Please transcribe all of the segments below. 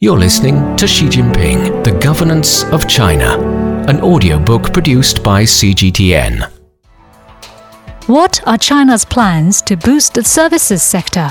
You're listening to Xi Jinping, The Governance of China, an audiobook produced by CGTN. What are China's plans to boost the services sector?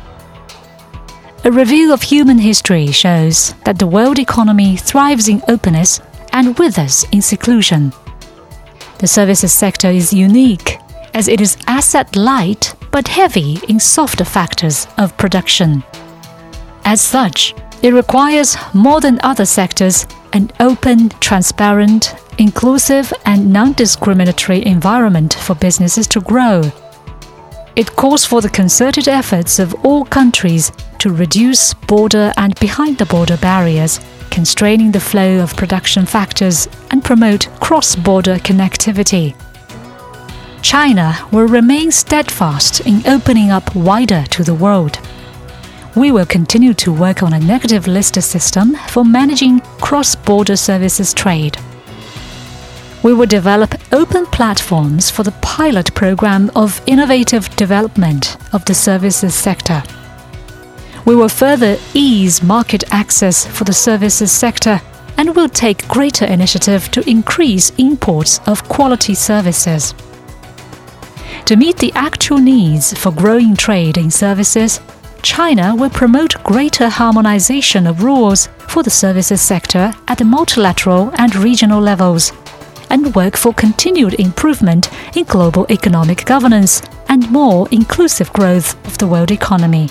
A review of human history shows that the world economy thrives in openness and withers in seclusion. The services sector is unique as it is asset-light but heavy in softer factors of production. As such, it requires more than other sectors an open, transparent, inclusive and non-discriminatory environment for businesses to grow. It calls for the concerted efforts of all countries to reduce border and behind-the-border barriers, constraining the flow of production factors and promote cross-border connectivity. China will remain steadfast in opening up wider to the world. We will continue to work on a negative list system for managing cross-border services trade. We will develop open platforms for the pilot program of innovative development of the services sector. We will further ease market access for the services sector and will take greater initiative to increase imports of quality services. To meet the actual needs for growing trade in services, China will promote greater harmonization of rules for the services sector at the multilateral and regional levels, and work for continued improvement in global economic governance and more inclusive growth of the world economy.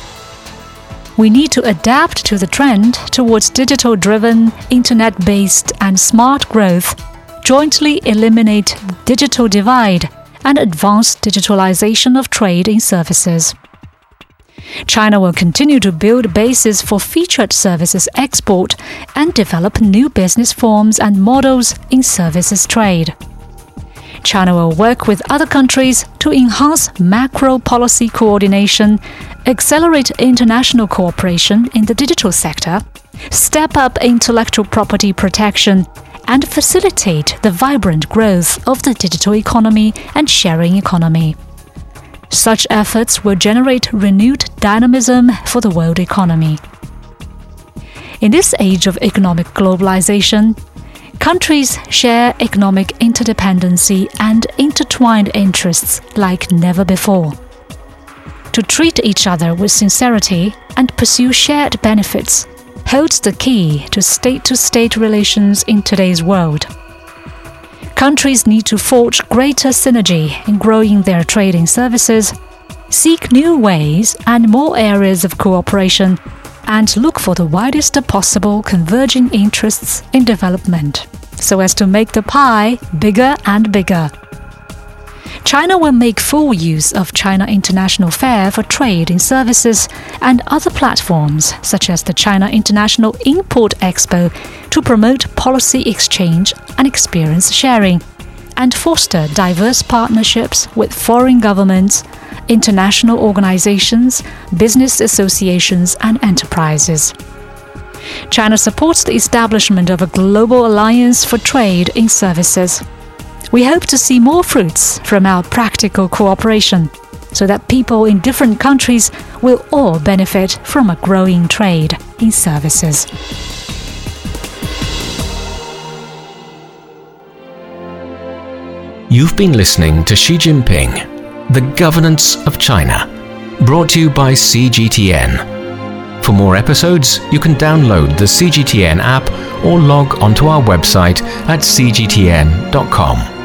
We need to adapt to the trend towards digital-driven, internet-based and smart growth, jointly eliminate the digital divide, and advance digitalization of trade in services. China will continue to build bases for featured services export and develop new business forms and models in services trade. China will work with other countries to enhance macro policy coordination, accelerate international cooperation in the digital sector, step up intellectual property protection, and facilitate the vibrant growth of the digital economy and sharing economy. Such efforts will generate renewed dynamism for the world economy. In this age of economic globalization, countries share economic interdependency and intertwined interests like never before. To treat each other with sincerity and pursue shared benefits holds the key to state-to-state relations in today's world. Countries need to forge greater synergy in growing their trading services, seek new ways and more areas of cooperation, and look for the widest possible converging interests in development, so as to make the pie bigger and bigger. China will make full use of China International Fair for trade in services and other platforms such as the China International Import Expo to promote policy exchange and experience sharing, and foster diverse partnerships with foreign governments, international organizations, business associations and enterprises. China supports the establishment of a global alliance for trade in services. We hope to see more fruits from our practical cooperation, so that people in different countries will all benefit from a growing trade in services. You've been listening to Xi Jinping, The Governance of China, brought to you by CGTN. For more episodes, you can download the CGTN app or log onto our website at cgtn.com.